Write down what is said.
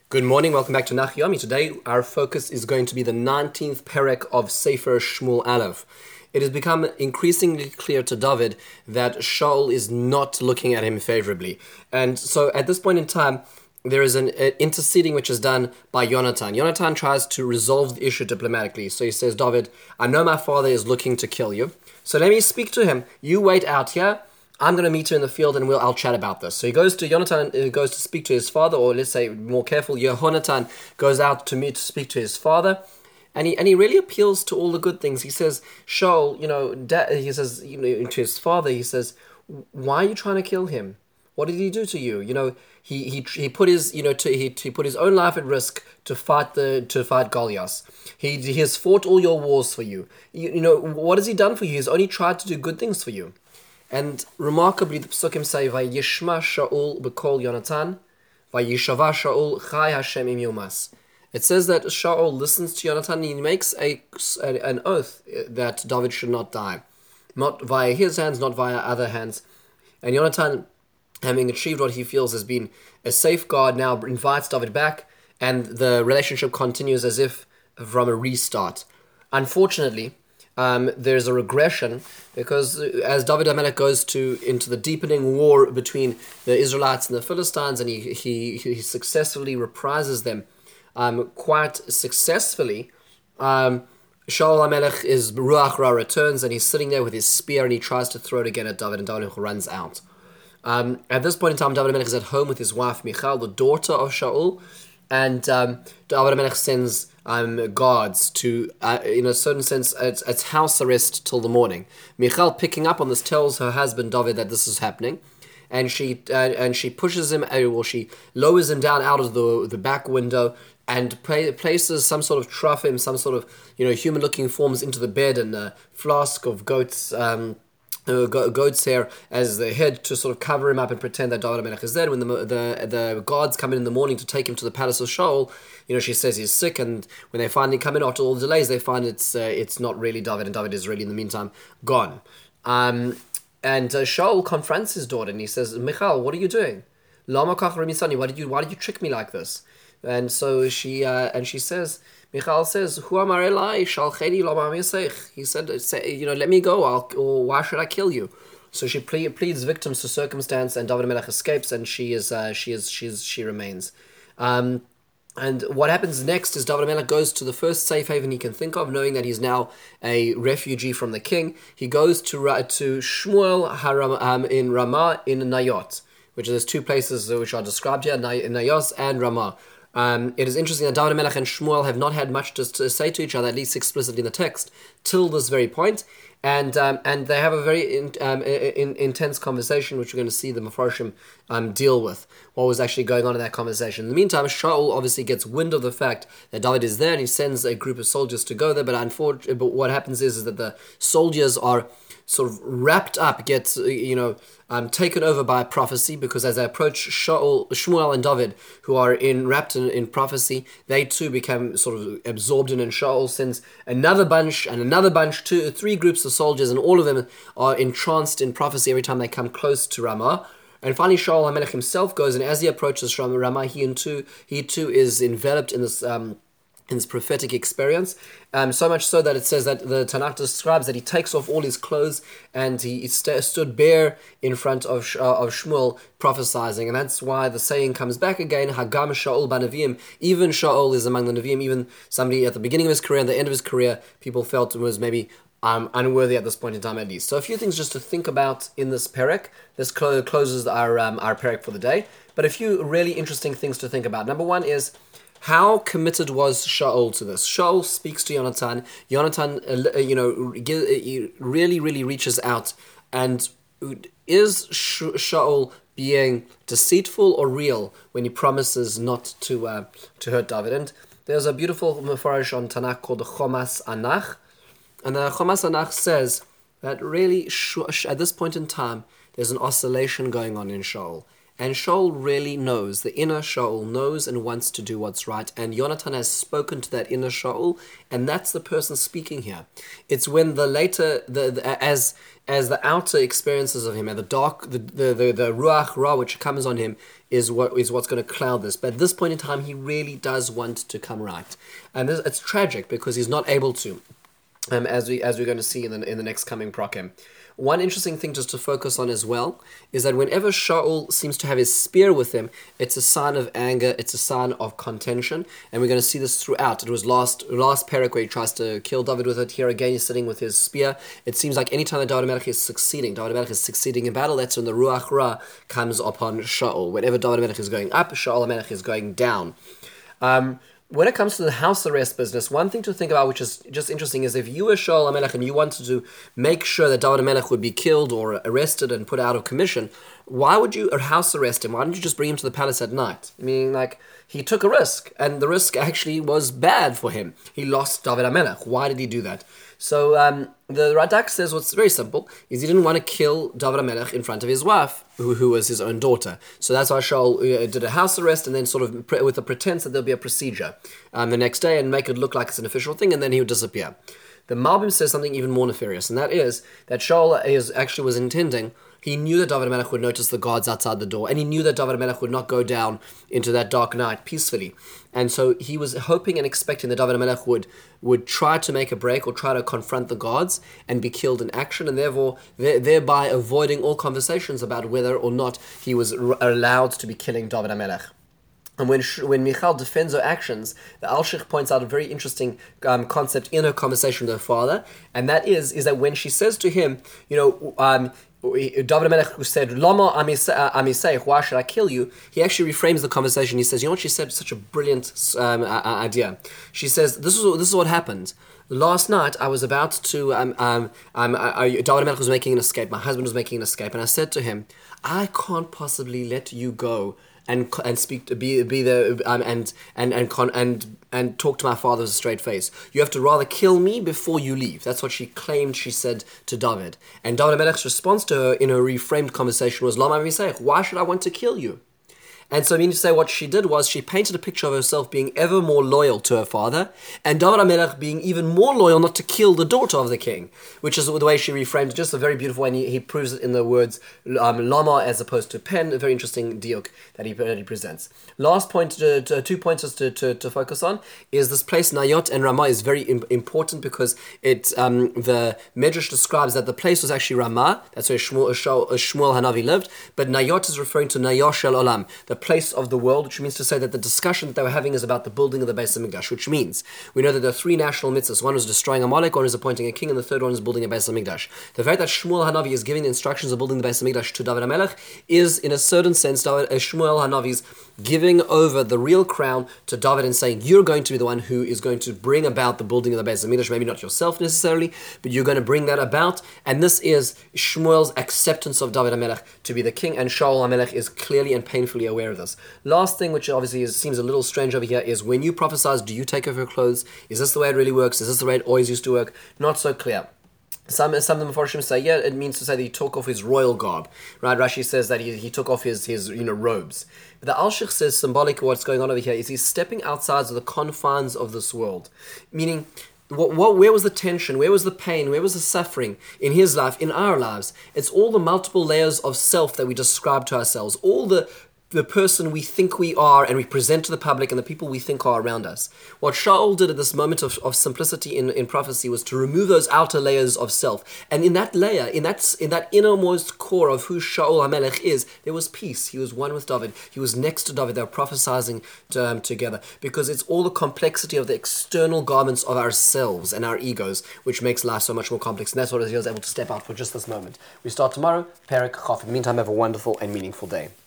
Good morning, welcome back to Nach Yomi. Today our focus is going to be the 19th perek of Sefer Shmuel Aleph. It has become increasingly clear to David that Shaul is not looking at him favorably. And so at this point in time, there is an interceding which is done by Yonatan. Yonatan tries to resolve the issue diplomatically. So he says, David, I know my father is looking to kill you. So let me speak to him. You wait out here. I'm going to meet you in the field and I'll chat about this. So he goes to Yonatan, goes to speak to his father, or let's say more careful, Yehonatan goes out to speak to his father, and he really appeals to all the good things. He says, Shaul, he says, to his father, he says, why are you trying to kill him? What did he do to you? He put his he put his own life at risk to fight Goliath. He has fought all your wars for you. What has he done for you? He's only tried to do good things for you. And remarkably, the Psukim say, Vayishma Shaul b'kol Yonatan, Vayishava Shaul chai Hashem im yomas. It says that Shaul listens to Yonatan and he makes an oath that David should not die. Not via his hands, not via other hands. And Yonatan, having achieved what he feels has been a safeguard, now invites David back, and the relationship continues as if from a restart. Unfortunately, there's a regression, because as David HaMelech goes into the deepening war between the Israelites and the Philistines, and he successfully reprises them quite successfully, Shaul HaMelech is Ruach Ra returns, and he's sitting there with his spear, and he tries to throw it again at David, and David runs out. At this point in time, David HaMelech is at home with his wife Michal, the daughter of Shaul, and David HaMelech sends guards to, in a certain sense, it's house arrest till the morning. Michal, picking up on this, tells her husband David that this is happening, and she pushes him, she lowers him down out of the back window and places some sort of trough, some sort of human-looking forms into the bed, and a flask of goat's hair as the head to sort of cover him up and pretend that David HaMelech is dead. When the guards come in the morning to take him to the palace of Shaul, she says he's sick, and when they finally come in after all the delays, they find it's not really David, and David is really in the meantime gone. And Shaul confronts his daughter, and he says, Michal, what are you doing? Lama kach remisani, why did you trick me like this? And so she says, Michal says, Hu amar elai shalcheni lo ma'amesech. He said, let me go, or why should I kill you? So she pleads victims to circumstance, and David HaMelech escapes, and she remains. And what happens next is David HaMelech goes to the first safe haven he can think of, knowing that he's now a refugee from the king. He goes to Shmuel in Ramah in Nayot, which there's two places which are described here, Nayos and Ramah. It is interesting that David HaMelech and Shmuel have not had much to say to each other, at least explicitly in the text, till this very point. And they have a very intense conversation, which we're going to see the Mefarshim deal with, what was actually going on in that conversation. In the meantime, Shaul obviously gets wind of the fact that David is there, and he sends a group of soldiers to go there, but what happens is that the soldiers are sort of wrapped up, gets taken over by prophecy, because as they approach Shmuel and David, who are wrapped in prophecy, they too become sort of absorbed in, and Shaul sends another bunch, three groups of soldiers, and all of them are entranced in prophecy every time they come close to Ramah. And finally, Shaul HaMelech himself goes, and as he approaches Ramah, he too is enveloped in this prophetic experience, so much so that it says that the Tanakh describes that he takes off all his clothes and he stood bare in front of Shmuel prophesying, and that's why the saying comes back again, Hagam Shaul Banavim, even Shaul is among the Nevi'im, even somebody at the beginning of his career and the end of his career, people felt was maybe unworthy at this point in time at least. So a few things just to think about in this perek. This closes our perek for the day, but a few really interesting things to think about. Number one is, how committed was Shaul to this? Shaul speaks to Yonatan. Yonatan, really, really reaches out. And is Shaul being deceitful or real when he promises not to hurt David? And there's a beautiful Mefarish on Tanakh called the Chomas Anach. And the Chomas Anach says that really, at this point in time, there's an oscillation going on in Shaul. And Shaul really knows, the inner Shaul knows and wants to do what's right. And Yonatan has spoken to that inner Shaul, and that's the person speaking here. It's when the later, as the outer experiences of him, and the dark, the Ruach Ra which comes on him, is what's going to cloud this. But at this point in time, he really does want to come right. And it's tragic because he's not able to, as we're going to see in the next coming prokem. One interesting thing just to focus on as well is that whenever Shaul seems to have his spear with him, it's a sign of anger, it's a sign of contention, and we're going to see this throughout. It was last parak where he tries to kill David with it. Here again, he's sitting with his spear. It seems like anytime that David Melech is succeeding in battle, that's when the Ruach Ra comes upon Shaul. Whenever David Melech is going up, Shaul Melech is going down. When it comes to the house arrest business, one thing to think about, which is just interesting, is if you were Shaul HaMelech and you wanted to make sure that David HaMelech would be killed or arrested and put out of commission, why would you house arrest him? Why didn't you just bring him to the palace at night? I mean, he took a risk, and the risk actually was bad for him. He lost David HaMelech. Why did he do that? So the Radak says what's very simple is he didn't want to kill David HaMelech in front of his wife, who was his own daughter. So that's why Shaul did a house arrest and then sort of with the pretense that there'll be a procedure the next day and make it look like it's an official thing, and then he would disappear. The Malbim says something even more nefarious, and that is that Shaul was intending. He knew that David HaMelech would notice the guards outside the door, and he knew that David HaMelech would not go down into that dark night peacefully. And so he was hoping and expecting that David HaMelech would try to make a break or try to confront the guards and be killed in action, and thereby avoiding all conversations about whether or not he was allowed to be killing David HaMelech. And when Michal defends her actions, the Alshich points out a very interesting concept in her conversation with her father, and that is that when she says to him, David HaMelech, who said, Lama amisei, why should I kill you? He actually reframes the conversation. He says, you know what she said? Such a brilliant idea. She says, this is what happened. Last night, I was about to, David HaMelech was making an escape. My husband was making an escape. And I said to him, I can't possibly let you go and speak to be there and talk to my father with a straight face. You have to rather kill me before you leave. That's what she claimed she said to David. And David HaMelech's response to her in a reframed conversation was, Lama misei, why should I want to kill you? And so I mean to say what she did was she painted a picture of herself being ever more loyal to her father, and David HaMelech being even more loyal not to kill the daughter of the king, which is the way she reframed it. Just a very beautiful way, and he proves it in the words lama as opposed to pen, a very interesting diuk that he presents. Last point, 2 pointers to focus on, is this place Nayot and Ramah is very important because the Medrash describes that the place was actually Ramah, that's where Shmuel Hanavi lived, but Nayot is referring to Nayosh Shel Olam, the place of the world, which means to say that the discussion that they were having is about the building of the Beis HaMikdash, which means we know that there are 3 national mitzvahs. One is destroying Amalek, one is appointing a king, and the third one is building a Beis HaMikdash. The fact that Shmuel Hanavi is giving the instructions of building the Beis HaMikdash to David HaMelech is, in a certain sense, Shmuel Hanavi's giving over the real crown to David and saying, you're going to be the one who is going to bring about the building of the Beis HaMikdash, maybe not yourself necessarily, but you're going to bring that about, and this is Shmuel's acceptance of David HaMelech to be the king, and Shaul HaMelech is clearly and painfully aware of this. Last thing, which obviously seems a little strange over here, is when you prophesize, do you take off your clothes? Is this the way it really works? Is this the way it always used to work? Not so clear. Some of the Mefarshim say, yeah, it means to say that he took off his royal garb, right? Rashi says that he took off his robes. But the Alshich says symbolic what's going on over here is he's stepping outside of the confines of this world, meaning where was the tension? Where was the pain? Where was the suffering in his life, in our lives? It's all the multiple layers of self that we describe to ourselves, all the person we think we are and we present to the public and the people we think are around us. What Shaul did at this moment of simplicity in prophecy was to remove those outer layers of self. And in that layer, in that innermost core of who Shaul HaMelech is, there was peace. He was one with David. He was next to David. They were prophesying together. Because it's all the complexity of the external garments of ourselves and our egos which makes life so much more complex. And that's what he was able to step out for just this moment. We start tomorrow, Perek Chaf. In the meantime, have a wonderful and meaningful day.